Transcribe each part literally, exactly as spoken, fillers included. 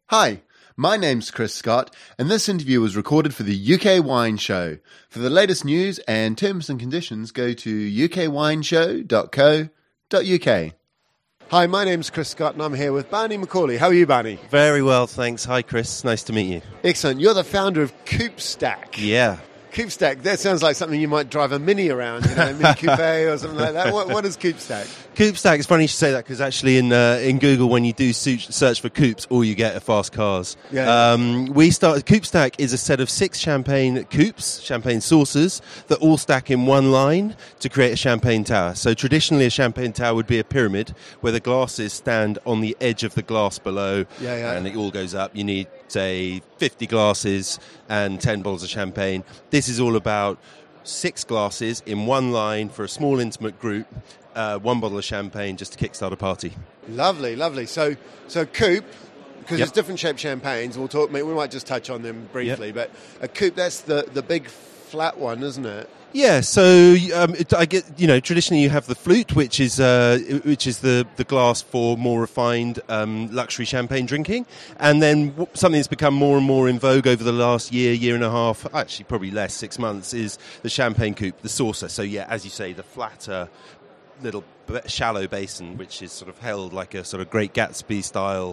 Hi, my name's Chris Scott, and this interview was recorded for the U K Wine Show. For the latest news and terms and conditions, go to u k wine show dot co dot u k. Hi, my name's Chris Scott, and I'm here with Barney Macaulay. How are you, Barney? Very well, thanks. Hi, Chris. Nice to meet you. Excellent. You're the founder of Coopstack. Yeah. Coopstack, that sounds like something you might drive a Mini around, you know, a Mini Coupe or something like that. What, what is Coopstack? Coopstack, it's funny you should say that because actually in uh, in Google, when you do search for coupes, all you get are fast cars. Yeah. Um, we started, Coopstack is a set of six champagne coupes, champagne saucers, that all stack in one line to create a champagne tower. So traditionally a champagne tower would be a pyramid where the glasses stand on the edge of the glass below, yeah, yeah. and it all goes up. You need, say, fifty glasses and ten bottles of champagne. This is all about six glasses in one line for a small intimate group, uh, one bottle of champagne just to kickstart a party. Lovely, lovely. So, so coupe, because yep. there's different shaped champagnes. We'll talk. We might just touch on them briefly, yep. but a coupe, that's the the big flat one, isn't it? Yeah, so um, it, I get you know traditionally you have the flute, which is uh, which is the, the glass for more refined um, luxury champagne drinking, and then w- something that's become more and more in vogue over the last year, year and a half, actually probably less, six months, is the champagne coupe, the saucer. So yeah, as you say, the flatter little b- shallow basin, which is sort of held like a sort of Great Gatsby style.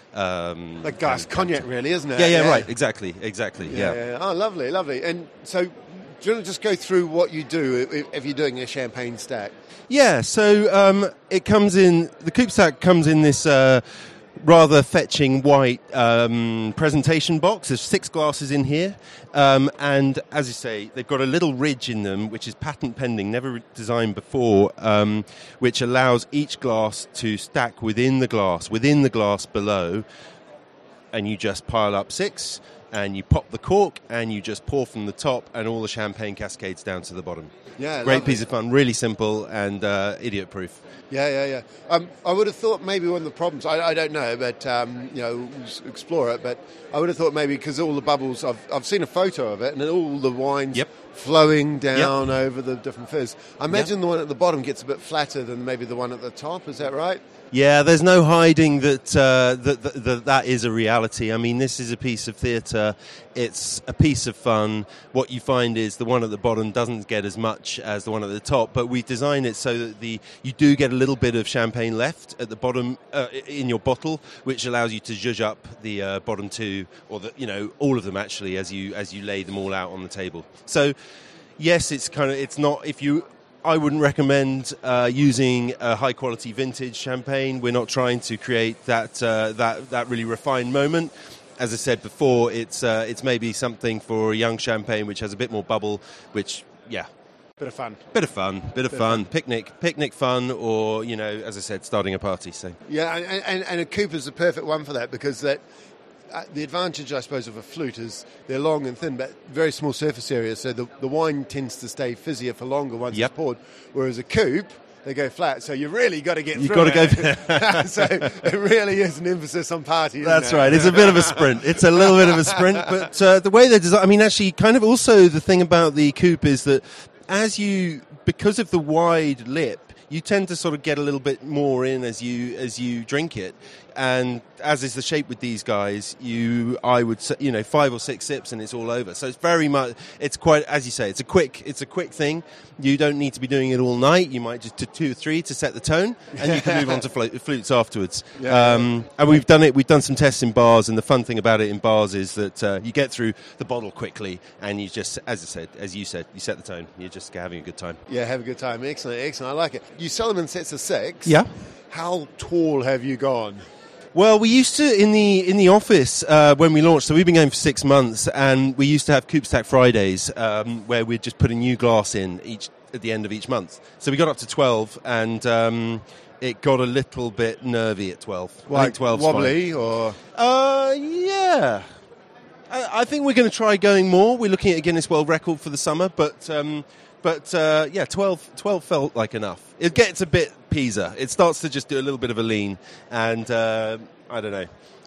Um, like glass cognac, really, isn't it? Yeah, yeah, yeah, right, exactly, exactly. Yeah, yeah. yeah, yeah. Oh, lovely, lovely. And so, do you want to just go through what you do if, if you're doing a champagne stack? Yeah, so um, it comes in, the Coopstack comes in this uh, rather fetching white um, presentation box. There's six glasses in here, um, and as you say, they've got a little ridge in them, which is patent pending, never designed before, um, which allows each glass to stack within the glass, within the glass below, and you just pile up six, and you pop the cork, and you just pour from the top, and all the champagne cascades down to the bottom. Yeah, great lovely. Piece of fun, really simple and uh, idiot-proof. Yeah, yeah, yeah. Um, I would have thought maybe one of the problems, I, I don't know, but, um, you know, we'll explore it, but I would have thought maybe because all the bubbles, I've, I've seen a photo of it, and all the wine's yep. flowing down yep. over the different fizz. I imagine yep. the one at the bottom gets a bit flatter than maybe the one at the top, is that right? Yeah, there's no hiding that, uh, that, that, that that is a reality. I mean, this is a piece of theatre. It's a piece of fun. What you find is the one at the bottom doesn't get as much as the one at the top, but we designed it so that the you do get a little bit of champagne left at the bottom uh, in your bottle, which allows you to zhuzh up the uh, bottom two, or the, you know all of them actually, as you as you lay them all out on the table. So, yes, it's kind of it's not if you. I wouldn't recommend uh, using a high-quality vintage champagne. We're not trying to create that uh, that that really refined moment. As I said before, it's uh, it's maybe something for a young champagne which has a bit more bubble, which, yeah. Bit of fun. Bit of fun, bit of bit fun. Of fun. Picnic, picnic fun, or, you know, as I said, starting a party. So yeah, and, and, and a coupe is the perfect one for that because that. Uh, the advantage, I suppose, of a flute is they're long and thin, but very small surface area, so the, the wine tends to stay fizzier for longer once yep. it's poured. Whereas a coupe, they go flat, so you really got to get You've through got it. to go. So it really is an emphasis on party. Isn't That's it? right. It's a bit of a sprint. It's a little bit of a sprint, but uh, the way they design. I mean, actually, kind of also the thing about the coupe is that as you, because of the wide lip, you tend to sort of get a little bit more in as you as you drink it, and as is the shape with these guys, you I would say, you know five or six sips and it's all over. So it's very much it's quite as you say it's a quick it's a quick thing. You don't need to be doing it all night. You might just do two or three to set the tone, and you can move on to flo- flutes afterwards. Yeah. Um, and we've done it. We've done some tests in bars, and the fun thing about it in bars is that uh, you get through the bottle quickly, and you just, as I said, as you said, you set the tone. You're just having a good time. Yeah, have a good time. Excellent, excellent. I like it. You sell them in sets of six. Yeah. How tall have you gone? Well, we used to in the in the office uh, when we launched. So we've been going for six months, and we used to have Coopstack Fridays, um, where we'd just put a new glass in each at the end of each month. So we got up to twelve, and um, it got a little bit nervy at twelve. Like I think twelve's wobbly fine. or? Uh, yeah. I, I think we're going to try going more. We're looking at a Guinness World Record for the summer, but um, but uh, yeah, twelve, twelve felt like enough. It gets a bit Pisa. It starts to just do a little bit of a lean, and uh, I don't know.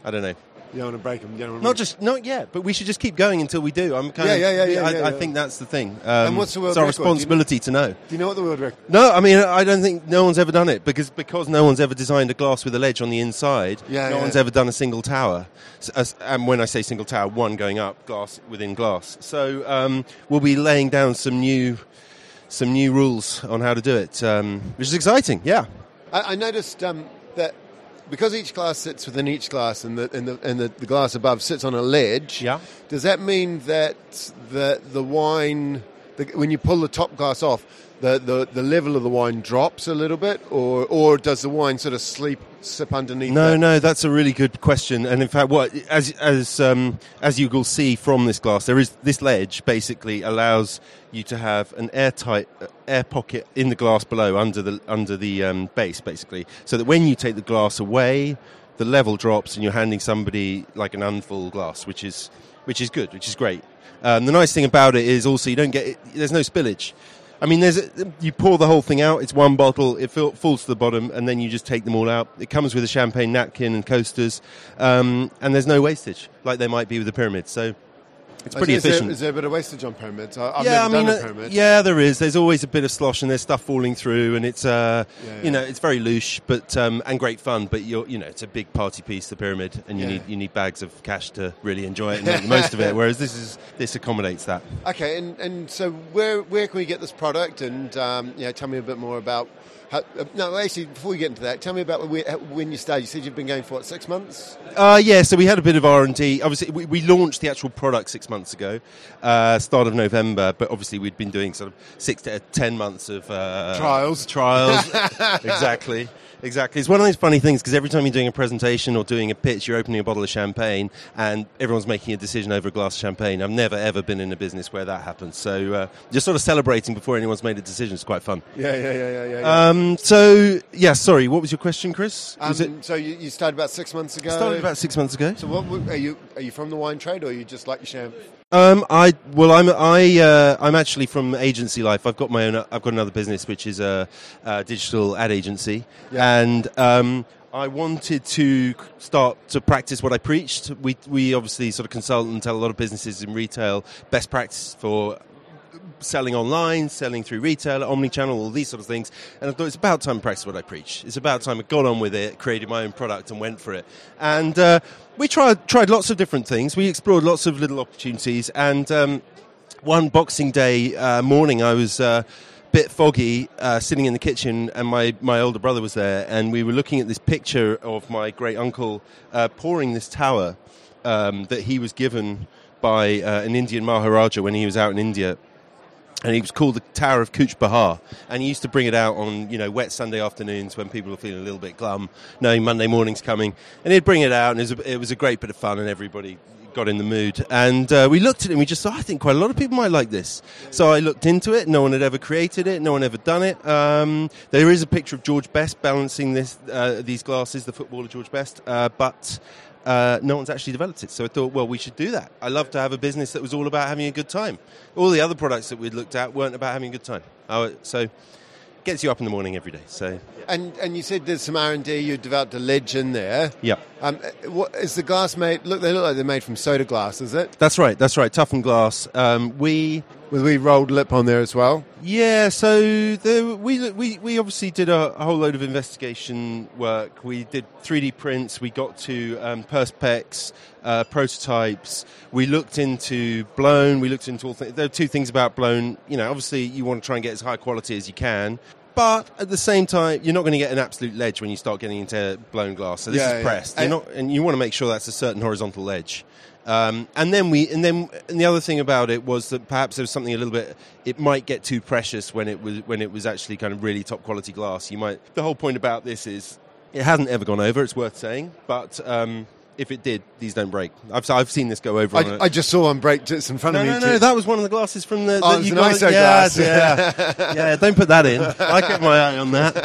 I don't know. You don't want to break them. You don't want to Not just not yet, but we should just keep going until we do. I'm kind Yeah, of, yeah, yeah, yeah, I, yeah, I yeah. think that's the thing. Um, And what's the world it's our record? Do you- responsibility to know. Do you know what the world record? No, I mean I don't think no one's ever done it because because no one's ever designed a glass with a ledge on the inside. Yeah, no yeah. one's ever done a single tower. So, as, and when I say single tower, one going up, glass within glass. So um, we'll be laying down some new some new rules on how to do it, um, which is exciting. Yeah. I, I noticed um, that because each glass sits within each glass, and the and the and the, the glass above sits on a ledge. Yeah. Does that mean that the the wine, the, when you pull the top glass off, the, the, the level of the wine drops a little bit, or or does the wine sort of sleep sip underneath? No, that? no, that's a really good question. And in fact, what as as um, as you will see from this glass, there is this ledge basically allows you to have an airtight uh, air pocket in the glass below, under the under the um, base, basically, so that when you take the glass away, the level drops, and you're handing somebody like an unfull glass, which is which is good, which is great. Um, the nice thing about it is also you don't get there's no spillage. I mean, there's a, you pour the whole thing out. It's one bottle. It fill, falls to the bottom, and then you just take them all out. It comes with a champagne napkin and coasters, um, and there's no wastage like there might be with the pyramid. So it's pretty is there, efficient. Is there a bit of wastage on pyramids? I, I've yeah, never I mean, done a uh, pyramid. yeah, there is. There's always a bit of slosh, and there's stuff falling through, and it's, uh, Yeah, yeah. you know, it's very louche, but um, and great fun. But you're, you know, it's a big party piece, the pyramid, and you Yeah. need you need bags of cash to really enjoy it and make the most of it. Whereas this is this accommodates that. Okay, and, and so where where can we get this product? And um, you know, tell me a bit more about. How, uh, no, actually, before we get into that, tell me about when, when you started. You said you've been going for what, six months? Uh, yeah, so we had a bit of R and D. Obviously, we, we launched the actual product six months ago, uh, start of November. But obviously, we'd been doing sort of six to ten months of uh, Trials. Trials, exactly. Exactly. It's one of those funny things because every time you're doing a presentation or doing a pitch, you're opening a bottle of champagne and everyone's making a decision over a glass of champagne. I've never, ever been in a business where that happens. So uh, just sort of celebrating before anyone's made a decision is quite fun. Yeah, yeah, yeah, yeah. yeah, yeah. Um, so, yeah, sorry, what was your question, Chris? Was Um, it so you, you started about six months ago. started about six months ago? So what w- are you? Are you from the wine trade, or are you just like your champ? Um, I well, I'm I uh, I'm actually from agency life. I've got my own. I've got another business which is a, a digital ad agency, Yeah. and um, I wanted to start to practice what I preached. We we obviously sort of consult and tell a lot of businesses in retail best practice for selling online, selling through retail, omni-channel, all these sort of things. And I thought it's about time to practice what I preach. It's about time I got on with it, created my own product and went for it. And uh, we tried tried lots of different things. We explored lots of little opportunities. And um, one Boxing Day uh, morning, I was a bit foggy, uh, sitting in the kitchen, and my, my older brother was there. And we were looking at this picture of my great uncle uh, pouring this tower um, that he was given by uh, an Indian Maharaja when he was out in India. And it was called the Tower of Cooch Behar. And he used to bring it out on, you know, wet Sunday afternoons when people were feeling a little bit glum, knowing Monday morning's coming. And he'd bring it out, and it was a, it was a great bit of fun, and everybody got in the mood. And uh, we looked at it, and we just thought, I think quite a lot of people might like this. So I looked into it. No one had ever created it. No one had ever done it. Um, there is a picture of George Best balancing this uh, these glasses, the footballer George Best, uh, but... Uh, no one's actually developed it. So I thought, well, we should do that. I love to have a business that was all about having a good time. All the other products that we'd looked at weren't about having a good time. Uh, so gets you up in the morning every day. So And and you said there's some R and D. You developed a ledge in there. yeah, Um, what is the glass made? Look, they look like they're made from soda glass. Is it? that's right. That's right. Toughened glass. Um, we With we rolled lip on there as well. yeah. So there, we we we obviously did a, a whole load of investigation work. We did three D prints. We got to um, perspex, uh, prototypes. We looked into blown. We looked into all things. There are two things about blown. You know, obviously you want to try and get as high quality as you can. But at the same time, you're not going to get an absolute ledge when you start getting into blown glass. So this Yeah, is yeah. pressed. And- You're not, and you want to make sure that's a certain horizontal ledge. Um, and then we, and then, and the other thing about it was that perhaps there was something a little bit. It might get too precious when it was when it was actually kind of really top quality glass. You might. The whole point about this is it hasn't ever gone over. It's worth saying, but. Um, If it did, these don't break. I've I've seen this go over. on I, a, I just saw one break just in front no, of me. no, too. no. That was one of the glasses from the. Oh, that it was you an I S O guys- glass. Yeah, yeah. Don't put that in. I kept my eye on that.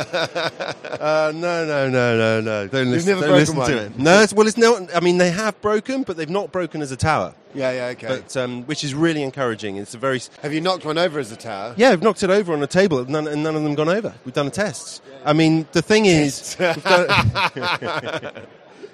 Uh, no, no, no, no, no. Don't You've listen, never don't broken listen one? to it. No, it's, well, it's no. I mean, they have broken, but they've not broken as a tower. Yeah, yeah, okay. But um, which is really encouraging. It's a very. Have you knocked one over as a tower? Yeah, we've knocked it over on a table, and none, and none of them gone over. We've done a test. I mean, the thing is, we've done,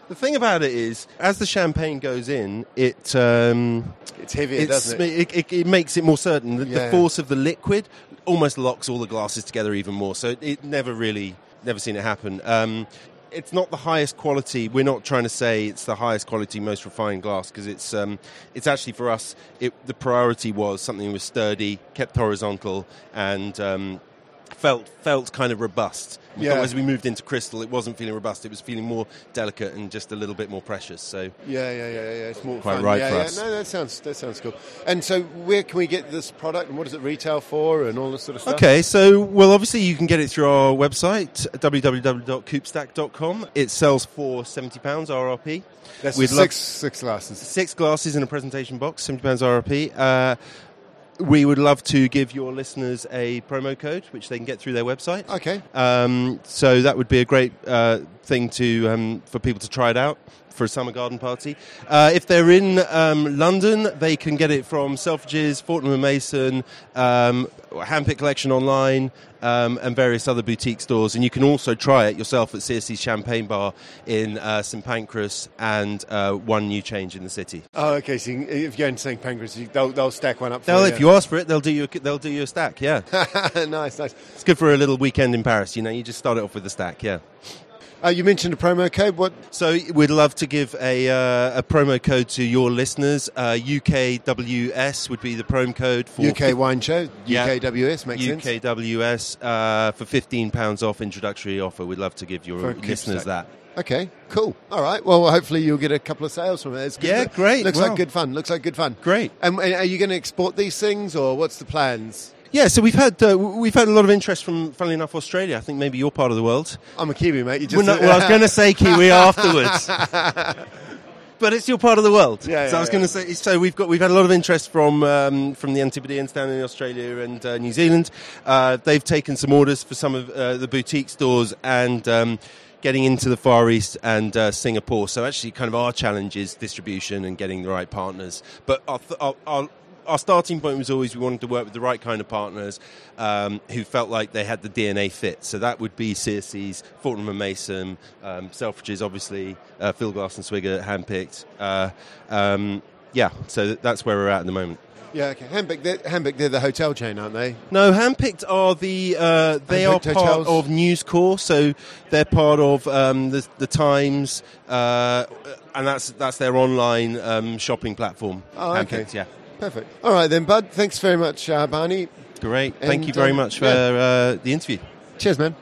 The thing about it is, as the champagne goes in, it um, it's heavier, it's, doesn't it? It, it? It makes it more certain. The, Yeah. the force of the liquid almost locks all the glasses together even more. So it, it never really, never seen it happen. Um, it's not the highest quality. We're not trying to say it's the highest quality, most refined glass, because it's um, it's actually for us. It, the priority was something that was sturdy, kept horizontal, and um, felt felt kind of robust. We Yeah. thought as we moved into crystal, it wasn't feeling robust. It was feeling more delicate and just a little bit more precious. So Yeah, yeah, yeah, yeah. It's more Quite fun. right yeah, for yeah. us. No, that sounds that sounds cool. And so, where can we get this product, and what does it retail for, and all this sort of stuff? Okay, so, well, obviously you can get it through our website, w w w dot coopstack dot com. It sells for seventy pounds R R P. That's We'd six love- six glasses. Six glasses in a presentation box, seventy pounds R R P. Uh, we would love to give your listeners a promo code, which they can get through their website. Okay. Um, so that would be a great uh, thing to um, for people to try it out for a summer garden party. Uh, if they're in um, London, they can get it from Selfridges, Fortnum and Mason, um, Handpick Collection online, um, and various other boutique stores. And you can also try it yourself at C S C's Champagne Bar in uh, St Pancras and uh, one new change in the city. Oh, okay. So you can, if you're in Saint Pancras, you, they'll they'll stack one up for They'll, you. if you ask for it, they'll do you. A, they'll do you a stack. Yeah, nice, nice. it's good for a little weekend in Paris. You know, you just start it off with a stack. Yeah. Uh, you mentioned a promo code. What? So we'd love to give a uh, a promo code to your listeners. Uh, U K W S would be the promo code for U K Wine Show. Yeah. U K W S makes sense. U K W S uh, for fifteen pounds off introductory offer. We'd love to give your For a listeners Coopstack. that. Okay, cool. All right. Well, hopefully you'll get a couple of sales from it. It's good. Yeah, Look- great. Looks Well- like good fun. Looks like good fun. Great. And, and are you going to export these things, or what's the plans? Yeah, so we've had uh, we've had a lot of interest from, funnily enough, Australia. I think maybe your part of the world. I'm a Kiwi, mate. You just Well, no, well, I was going to say Kiwi afterwards. But it's your part of the world. Yeah, so yeah, I was going to say. So we've got we've had a lot of interest from um, from the Antipodeans down in Australia and uh, New Zealand. Uh, they've taken some orders for some of uh, the boutique stores and um, getting into the Far East and uh, Singapore. So actually, kind of our challenge is distribution and getting the right partners. But our, th- our, our Our starting point was always we wanted to work with the right kind of partners um, who felt like they had the D N A fit. So that would be C S C's, Fortnum and Mason, um, Selfridges, obviously, uh, Phil Glass and Swigert, handpicked. Uh, um, yeah, so that's where we're at at the moment. Yeah, okay. Handpick, they're, Handpick, they're the hotel chain, aren't they? No, handpicked are the uh, they are Handpicked part hotels? of News Corp, so they're part of um, the, the Times, uh, and that's that's their online um, shopping platform. Oh, okay. Handpicked, yeah. Perfect. All right then, Bud. Thanks very much, uh, Barney. Great. And, Thank you very um, much for yeah. uh, the interview. Cheers, man.